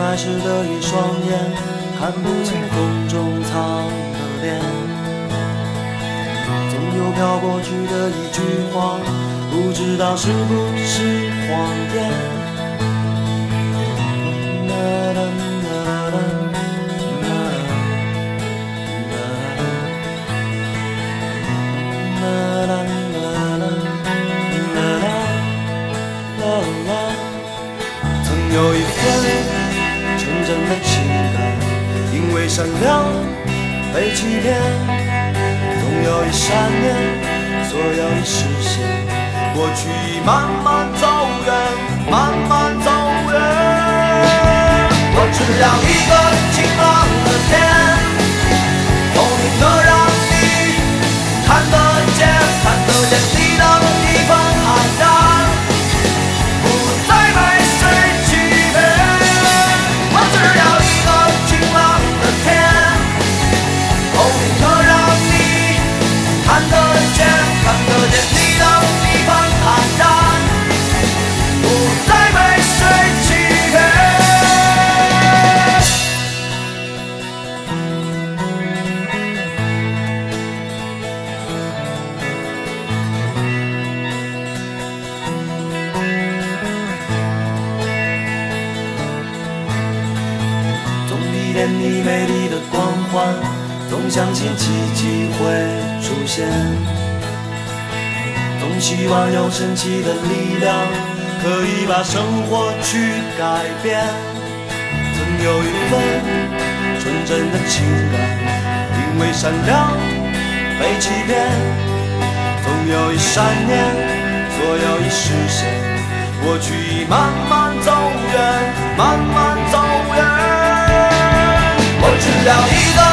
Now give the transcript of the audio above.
来时的一双眼，看不清风中藏的脸。总有飘过去的一句话，不知道是不是谎言。曾有一份纯真的情感，因为善良被欺骗，总有一闪念，所有已实现，过去已慢慢走远，慢慢走远。我只要一个晴朗的天，透明的让你看得见，看得见你的一份安然，不再被谁欺骗。我只要一个晴朗的天，透明的让你看得见，看得见你的一份安然，不再被谁欺骗。你美丽的光环，总相信奇迹会出现，总希望有神奇的力量，可以把生活去改变。曾有一份纯真的情感，因为善良被欺骗，总有一闪念，所有已实现，过去已慢慢走远，慢慢走远。我只要一个